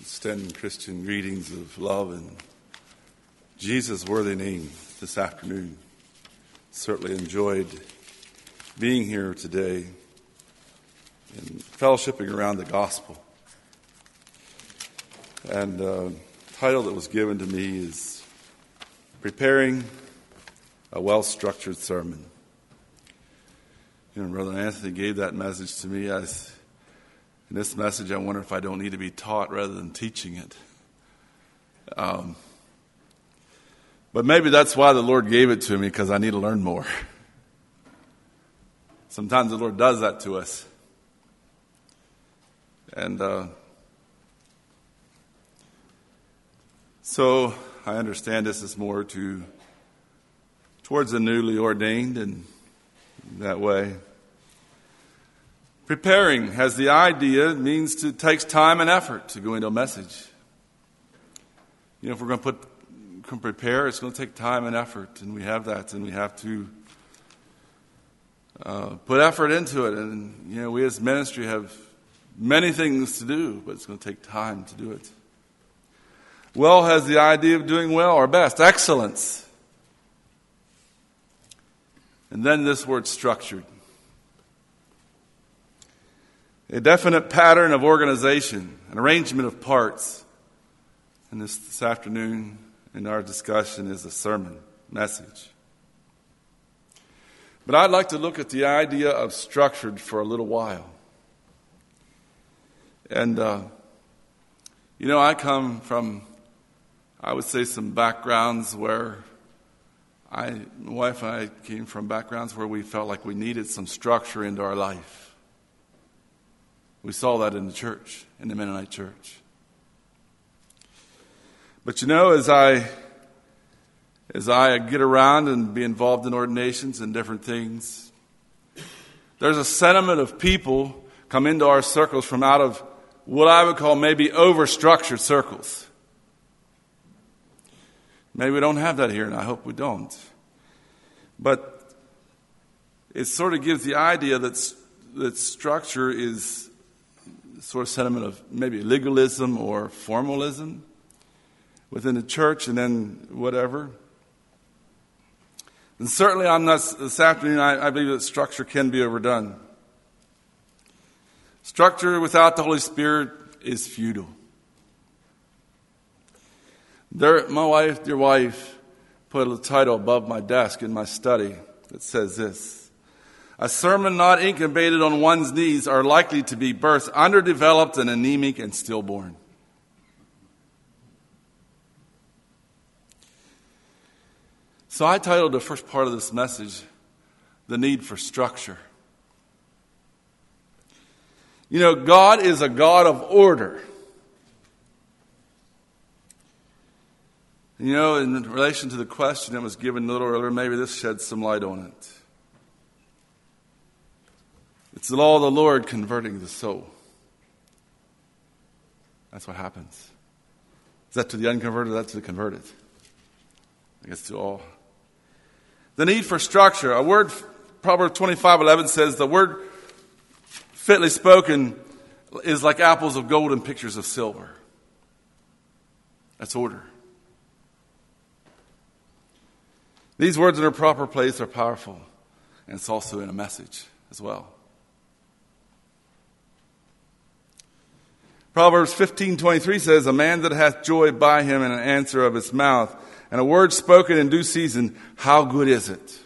Extend Christian greetings of love in Jesus' worthy name this afternoon. Certainly enjoyed being here today and fellowshipping around the gospel. And the title that was given to me is Preparing a Well-Structured Sermon. Brother Anthony gave that message to me. In this message, I wonder if I don't need to be taught rather than teaching it. But maybe that's why the Lord gave it to me, because I need to learn more. Sometimes the Lord does that to us. And so I understand this is more towards the newly ordained, and that way. Preparing has the idea, it means it takes time and effort to go into a message. If we're going to prepare, it's going to take time and effort, and we have that, and we have to put effort into it. And, we as ministry have many things to do, but it's going to take time to do it. Well has the idea of doing well or best, excellence. And then this word structured. A definite pattern of organization, an arrangement of parts. And this afternoon in our discussion is a sermon message. But I'd like to look at the idea of structured for a little while. And, I come from, I would say, some backgrounds where my wife and I came from backgrounds where we felt like we needed some structure into our life. We saw that in the church, in the Mennonite church. But as I get around and be involved in ordinations and different things, there's a sentiment of people come into our circles from out of what I would call maybe over-structured circles. Maybe we don't have that here, and I hope we don't. But it sort of gives the idea that structure is sort of sentiment of maybe legalism or formalism within the church, and then whatever. And certainly this afternoon, I believe that structure can be overdone. Structure without the Holy Spirit is futile. My dear wife, put a title above my desk in my study that says this: a sermon not incubated on one's knees are likely to be birthed underdeveloped and anemic and stillborn. So I titled the first part of this message, The Need for Structure. God is a God of order. In relation to the question that was given a little earlier, maybe this sheds some light on it. It's the law of the Lord converting the soul. That's what happens. Is that to the unconverted or is that to the converted? I guess to all. The need for structure. A word, Proverbs 25:11 says, the word fitly spoken is like apples of gold and pictures of silver. That's order. These words in their proper place are powerful. And it's also in a message as well. Proverbs 15:23 says, a man that hath joy by him in an answer of his mouth, and a word spoken in due season, how good is it?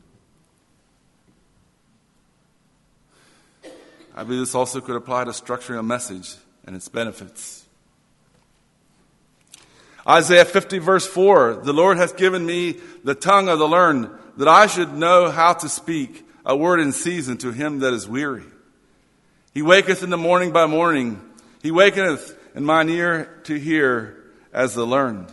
I believe this also could apply to structuring a message and its benefits. Isaiah 50 verse 4, the Lord hath given me the tongue of the learned, that I should know how to speak a word in season to him that is weary. He waketh in the morning by morning. He wakeneth in mine ear to hear as the learned.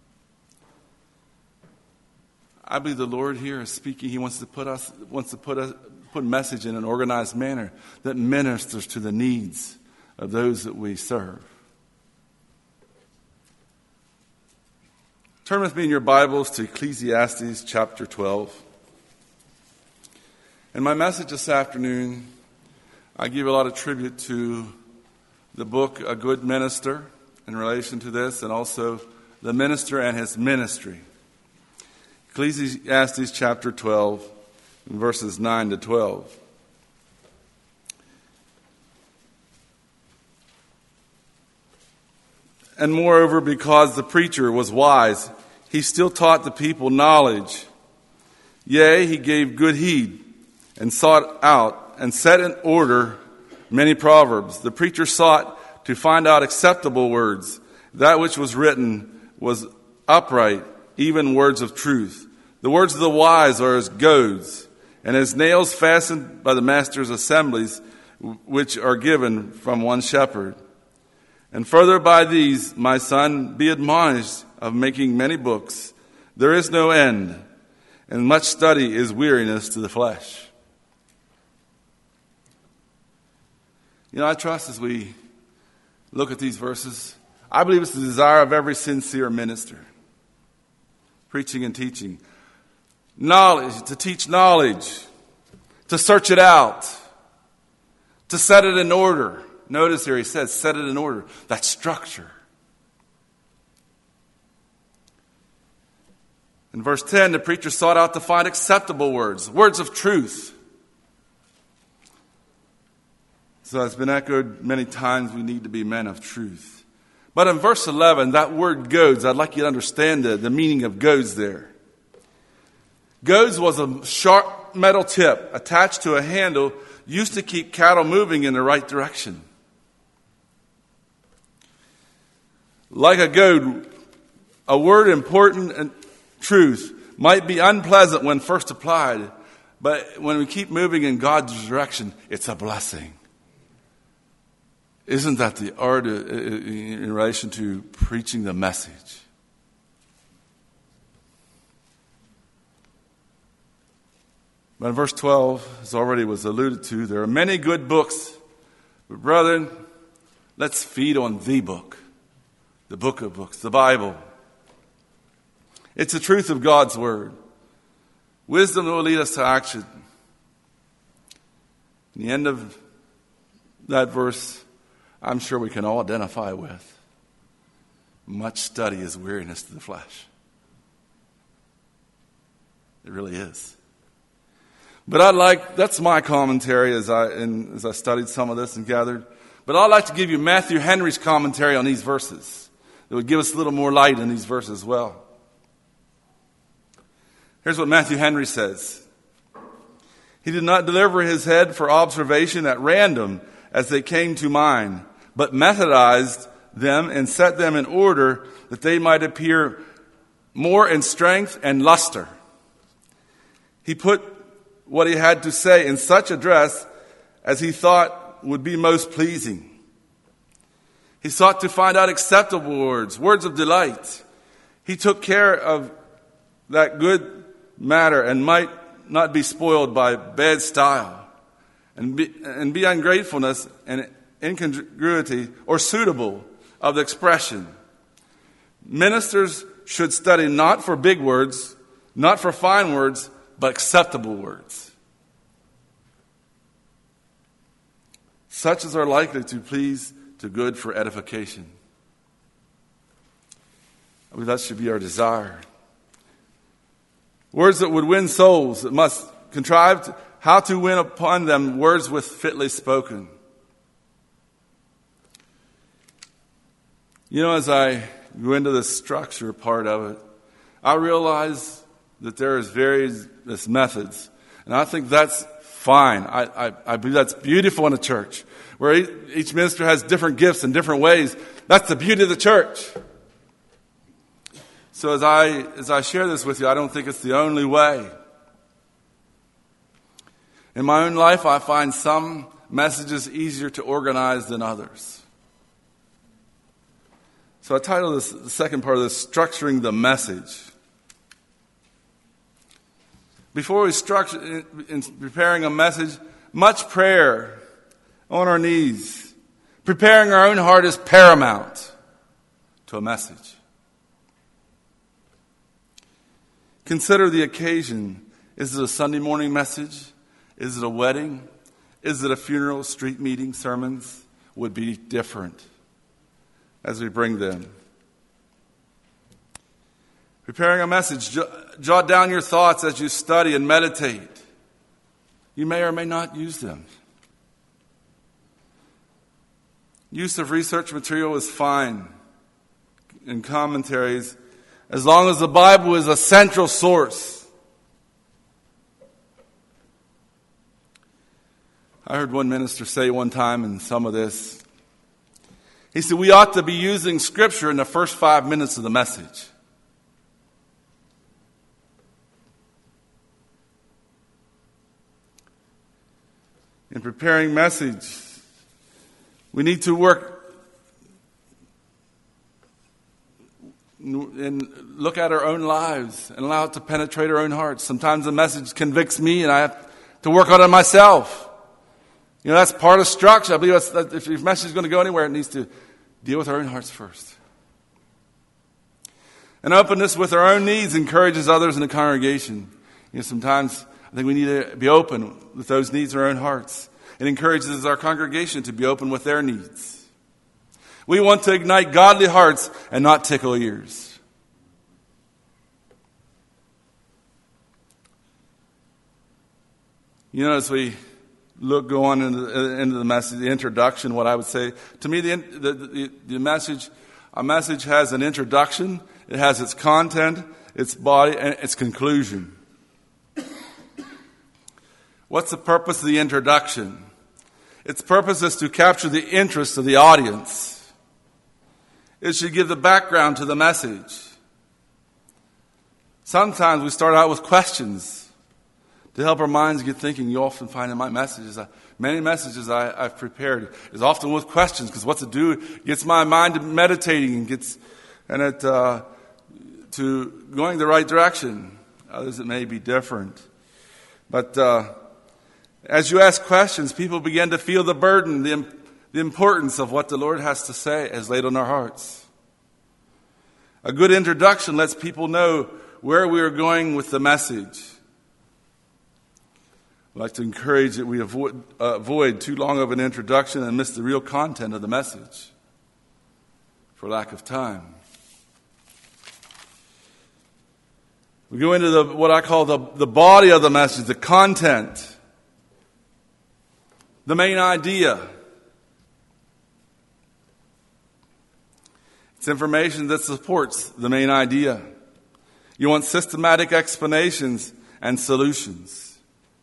I believe the Lord here is speaking. He wants to put a message in an organized manner that ministers to the needs of those that we serve. Turn with me in your Bibles to Ecclesiastes chapter 12. In my message this afternoon, I give a lot of tribute to the book A Good Minister in relation to this, and also the minister and his ministry. Ecclesiastes chapter 12, verses 9 to 12. And moreover, because the preacher was wise, he still taught the people knowledge. Yea, he gave good heed, and sought out, and set in order many proverbs. The preacher sought to find out acceptable words. That which was written was upright, even words of truth. The words of the wise are as goads, and as nails fastened by the master's assemblies, which are given from one shepherd. And further by these, my son, be admonished of making many books. There is no end, and much study is weariness to the flesh. You know, I trust as we look at these verses, I believe it's the desire of every sincere minister, preaching and teaching. Knowledge, to teach knowledge, to search it out, to set it in order. Notice here he says, set it in order. That's structure. In verse 10, the preacher sought out to find acceptable words, words of truth. So it's been echoed many times, we need to be men of truth. But in verse 11, that word goads, I'd like you to understand the meaning of goads there. Goads was a sharp metal tip attached to a handle used to keep cattle moving in the right direction. Like a goad, a word important and truth might be unpleasant when first applied, but when we keep moving in God's direction, it's a blessing. Isn't that the art in relation to preaching the message? But in verse 12, as already was alluded to, there are many good books. But brethren, let's feed on the book of books, the Bible. It's the truth of God's word. Wisdom will lead us to action. In the end of that verse, I'm sure we can all identify with. Much study is weariness to the flesh. It really is. But that's my commentary as I studied some of this and gathered. But I'd like to give you Matthew Henry's commentary on these verses. It would give us a little more light in these verses as well. Here's what Matthew Henry says. He did not deliver his head for observation at random as they came to mind, but methodized them and set them in order that they might appear more in strength and luster. He put what he had to say in such address as he thought would be most pleasing. He sought to find out acceptable words, words of delight. He took care of that good matter and might not be spoiled by bad style and be ungratefulness and incongruity or suitable of the expression. Ministers should study not for big words, not for fine words, but acceptable words. Such as are likely to please to good for edification. I believe that should be our desire. Words that would win souls, that must contrive how to win upon them words with fitly spoken. You know, as I go into the structure part of it, I realize that there is various methods. And I think that's fine. I believe that's beautiful in a church, where each minister has different gifts in different ways. That's the beauty of the church. So as I share this with you, I don't think it's the only way. In my own life, I find some messages easier to organize than others. So I title this, the second part of this, Structuring the Message. Before we structure, in preparing a message, much prayer on our knees. Preparing our own heart is paramount to a message. Consider the occasion. Is it a Sunday morning message? Is it a wedding? Is it a funeral, street meeting, sermons? Would be different. as we bring them. Preparing a message, jot down your thoughts as you study and meditate. You may or may not use them. Use of research material is fine in commentaries as long as the Bible is a central source. I heard one minister say one time in some of this, he said, we ought to be using Scripture in the first 5 minutes of the message. In preparing message, we need to work and look at our own lives and allow it to penetrate our own hearts. Sometimes the message convicts me and I have to work on it myself. You know, that's part of structure. I believe if your message is going to go anywhere, it needs to deal with our own hearts first. And openness with our own needs encourages others in the congregation. You know, sometimes I think we need to be open with those needs in our own hearts. It encourages our congregation to be open with their needs. We want to ignite godly hearts and not tickle ears. You know, as we go on into the message, the introduction, what I would say, to me, the message, a message has an introduction, it has its content, its body, and its conclusion. What's the purpose of the introduction? Its purpose is to capture the interest of the audience. It should give the background to the message. Sometimes we start out with questions to help our minds get thinking. You often find in my messages, many messages I've prepared is often with questions, because what to do, it gets my mind to meditating and to going the right direction. Others it may be different. But as you ask questions, people begin to feel the burden, the importance of what the Lord has to say as laid on our hearts. A good introduction lets people know where we are going with the message. I'd like to encourage that we avoid too long of an introduction and miss the real content of the message for lack of time. We go into what I call the body of the message, the content, the main idea. It's information that supports the main idea. You want systematic explanations and solutions.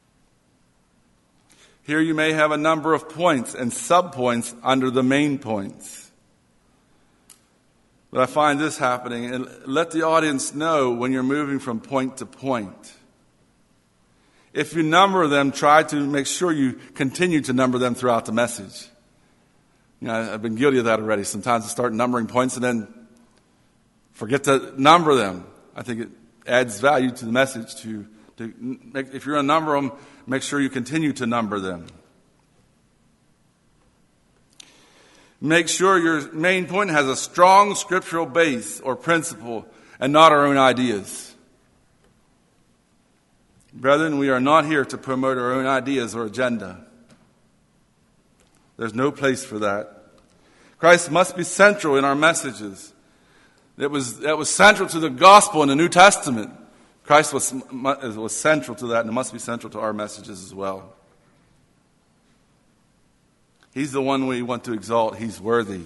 Here you may have a number of points and subpoints under the main points. But I find this happening, and let the audience know when you're moving from point to point. If you number them, try to make sure you continue to number them throughout the message. You know, I've been guilty of that already. Sometimes I start numbering points and then forget to number them. I think it adds value to the message to make, if you're going to number them, make sure you continue to number them. Make sure your main point has a strong scriptural base or principle and not our own ideas. Brethren, we are not here to promote our own ideas or agenda. There's no place for that. Christ must be central in our messages. That was central to the gospel in the New Testament. Christ was central to that, and it must be central to our messages as well. He's the one we want to exalt. He's worthy.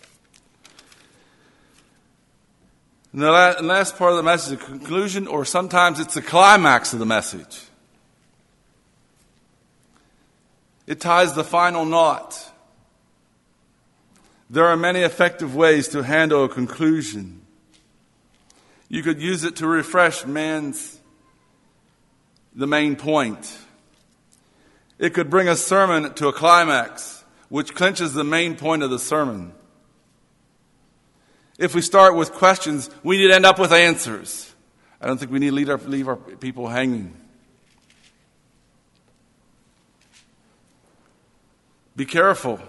And the last part of the message, the conclusion, or sometimes it's the climax of the message. It ties the final knot. There are many effective ways to handle a conclusion. You could use it to refresh the main point. It could bring a sermon to a climax, which clinches the main point of the sermon. If we start with questions, we need to end up with answers. I don't think we need to leave our people hanging. Be careful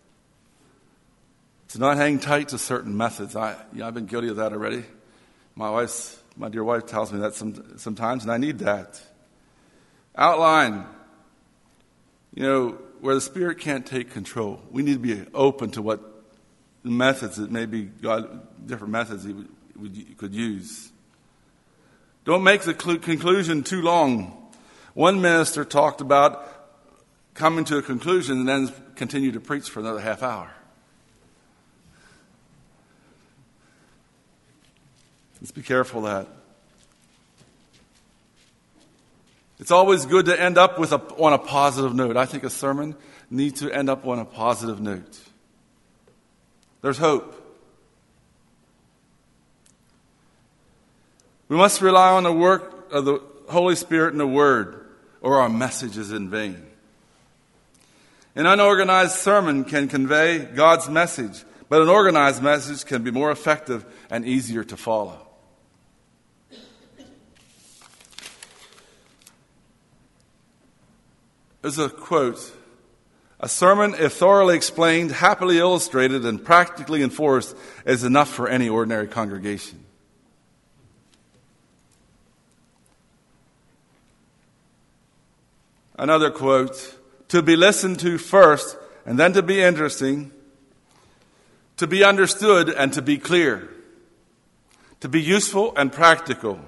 to not hang tight to certain methods. I've been guilty of that already. My dear wife tells me that sometimes, and I need that. Outline, where the Spirit can't take control. We need to be open to what methods that maybe different methods he could use. Don't make the conclusion too long. One minister talked about coming to a conclusion and then continue to preach for another half hour. Let's be careful of that. It's always good to end up on a positive note. I think a sermon needs to end up on a positive note. There's hope. We must rely on the work of the Holy Spirit and the Word, or our message is in vain. An unorganized sermon can convey God's message, but an organized message can be more effective and easier to follow. There's a quote: "A sermon, if thoroughly explained, happily illustrated, and practically enforced, is enough for any ordinary congregation." Another quote: "To be listened to first, and then to be interesting, to be understood and to be clear, to be useful and practical."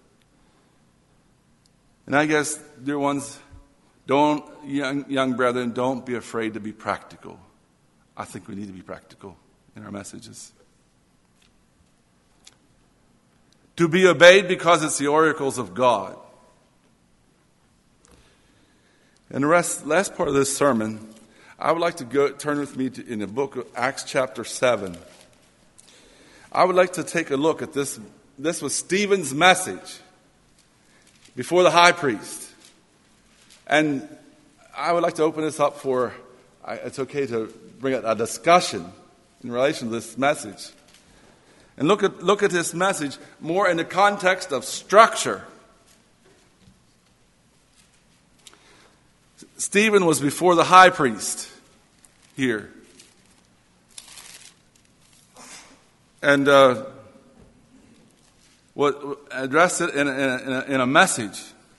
And I guess, dear ones, young brethren, don't be afraid to be practical. I think we need to be practical in our messages. To be obeyed because it's the oracles of God. And the last part of this sermon, I would like to turn with me in the book of Acts chapter 7. I would like to take a look at this. This was Stephen's message before the high priest. And I would like to open this up for, it's okay to bring a discussion in relation to this message. And look at this message more in the context of structure. Stephen was before the high priest here. And addressed it in a message.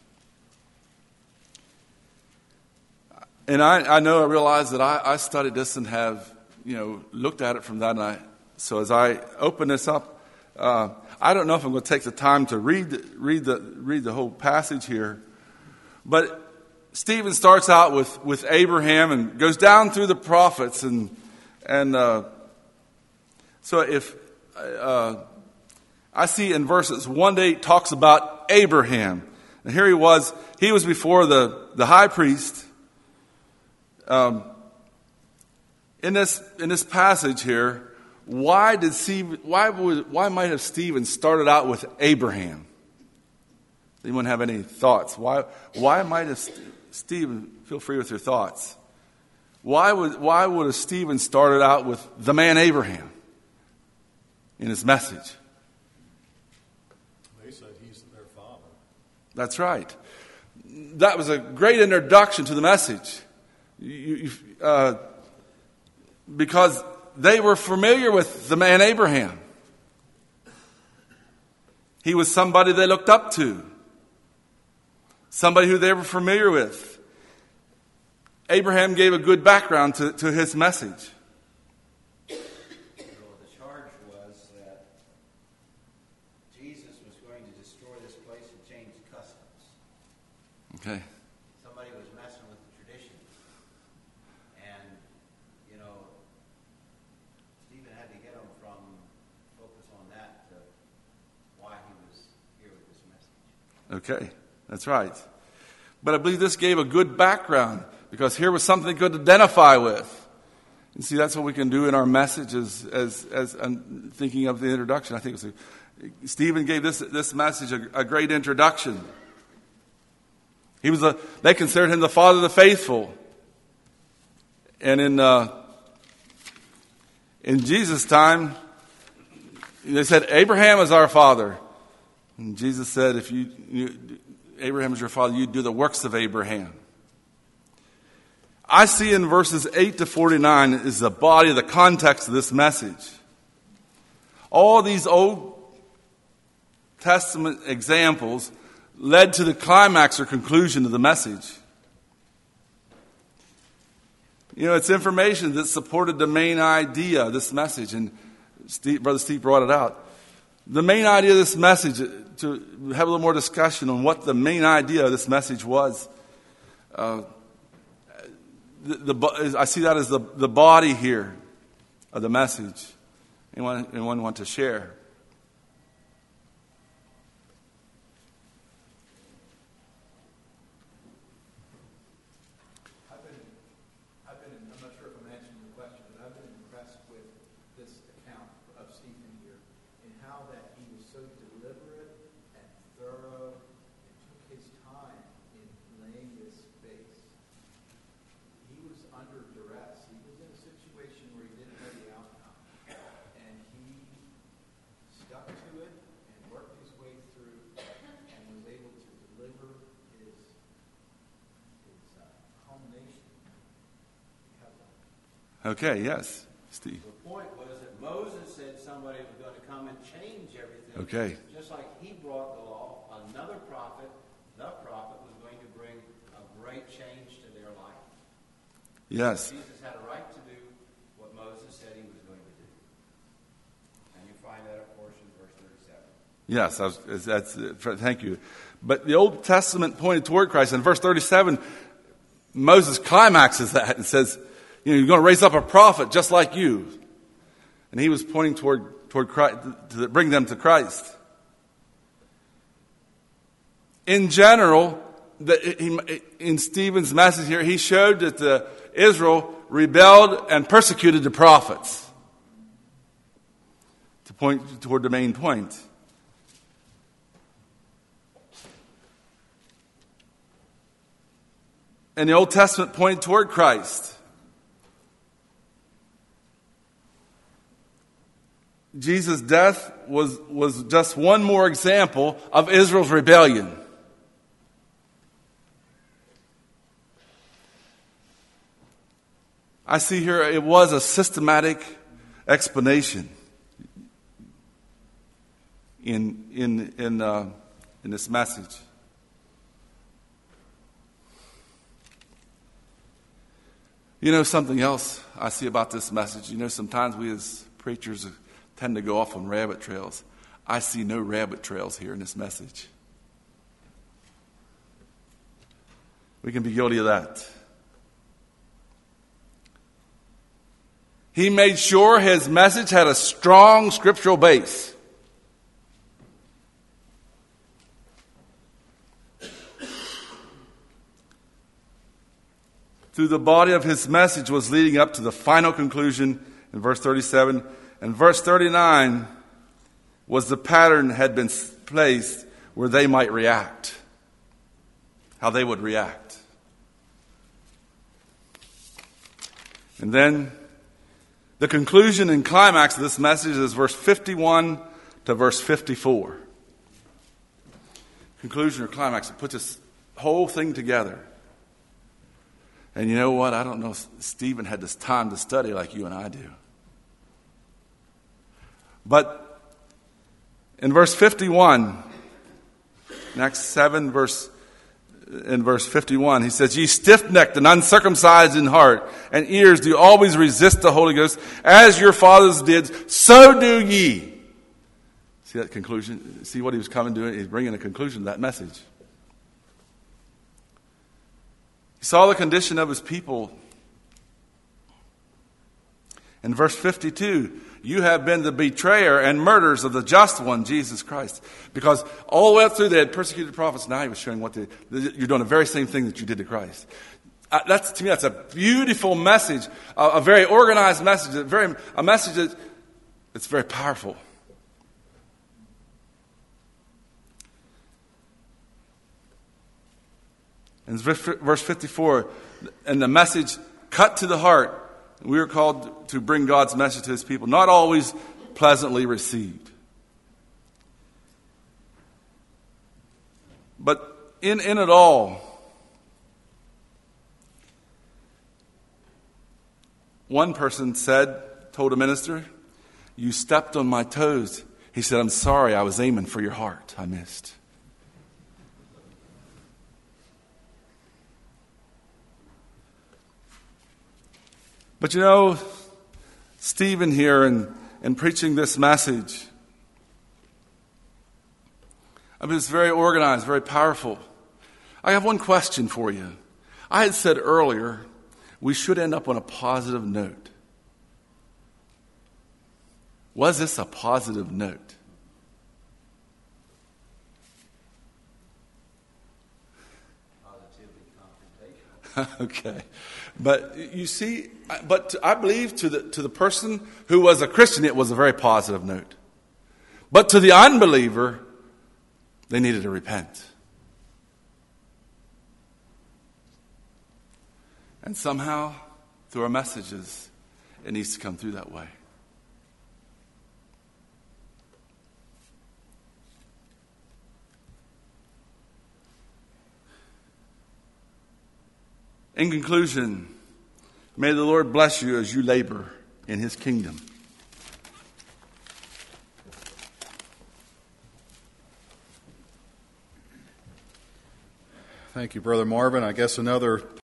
And I realized that I studied this and have, looked at it from that. So as I open this up, I don't know if I'm going to take the time to read the whole passage here. But Stephen starts out with Abraham and goes down through the prophets. And so if I see in verses 1 to 8 talks about Abraham. And here he was before the high priest. In this passage here, why might have Stephen started out with Abraham? Anyone have any thoughts? Why might have Stephen? Feel free with your thoughts. Why would have Stephen started out with the man Abraham in his message? They said he's their father. That's right. That was a great introduction to the message. Because they were familiar with the man Abraham. He was somebody they looked up to. Somebody who they were familiar with. Abraham gave a good background to his message. The charge was that Jesus was going to destroy this place and change customs. Okay. Somebody was messing with the traditions. And, Stephen had to get him from focus on that to why he was here with this message. Okay, that's right. But I believe this gave a good background because here was something they could identify with. And see, that's what we can do in our messages as thinking of the introduction. I think Stephen gave this message a great introduction. They considered him the father of the faithful. And in Jesus' time, they said, Abraham is our father. And Jesus said, if Abraham is your father, you do the works of Abraham. I see in verses 8 to 49 is the body, the context of this message. All these Old Testament examples led to the climax or conclusion of the message. You know, it's information that supported the main idea of this message. And Brother Steve brought it out. The main idea of this message, to have a little more discussion on what the main idea of this message was. I see that as the body here of the message. Anyone want to share? I'm not sure if I'm answering the question, but I've been impressed with this account of Stephen here and how that he was so deliberate and thorough and took his time in laying this base. He was under duress. He was in a situation where he didn't know the outcome. And he stuck to it and worked his way through and was able to deliver his culmination. Okay, yes, Steve. The point was that Moses said somebody was going to come and change everything. Okay. Just like he brought the law, another prophet, the prophet, was going to bring a great change to their life. Yes. Jesus had a right to do what Moses said he was going to do. And you find that, of course, in verse 37. Yes, thank you. But the Old Testament pointed toward Christ. In verse 37, Moses climaxes that and says, you know, you're going to raise up a prophet just like you. And he was pointing toward Christ, to bring them to Christ. In general, in Stephen's message here, he showed that Israel rebelled and persecuted the prophets. To point toward the main point. And the Old Testament pointed toward Christ. Jesus' death was just one more example of Israel's rebellion. I see here it was a systematic explanation in this message. You know, something else I see about this message. You know, sometimes we as preachers tend to go off on rabbit trails. I see no rabbit trails here in this message. We can be guilty of that. He made sure his message had a strong scriptural base. Through the body of his message was leading up to the final conclusion in verse 37. And verse 39 was the pattern had been placed where they might react. How they would react. And then the conclusion and climax of this message is verse 51 to verse 54. Conclusion or climax. It puts this whole thing together. And you know what? I don't know if Stephen had this time to study like you and I do. But in verse 51, next 7 verse, in verse 51, he says, "Ye stiff-necked and uncircumcised in heart and ears do always resist the Holy Ghost, as your fathers did, so do ye." See that conclusion? See what he was coming to? He's bringing a conclusion to that message. He saw the condition of his people. In verse 52, you have been the betrayer and murderers of the just one, Jesus Christ. Because all the way up through they had persecuted prophets. Now he was showing you're doing the very same thing that you did to Christ. To me, that's a beautiful message, a very organized message, a message that's very powerful. In verse 54, and the message cut to the heart. We are called to bring God's message to his people, not always pleasantly received. But in it all, one person told a minister, "You stepped on my toes." He said, "I'm sorry, I was aiming for your heart. I missed." But Stephen here and preaching this message, it's very organized, very powerful. I have one question for you. I had said earlier we should end up on a positive note. Was this a positive note? Okay. But you see, I believe to the person who was a Christian, it was a very positive note. But to the unbeliever, they needed to repent. And somehow, through our messages, it needs to come through that way. In conclusion, may the Lord bless you as you labor in His kingdom. Thank you, Brother Marvin. I guess another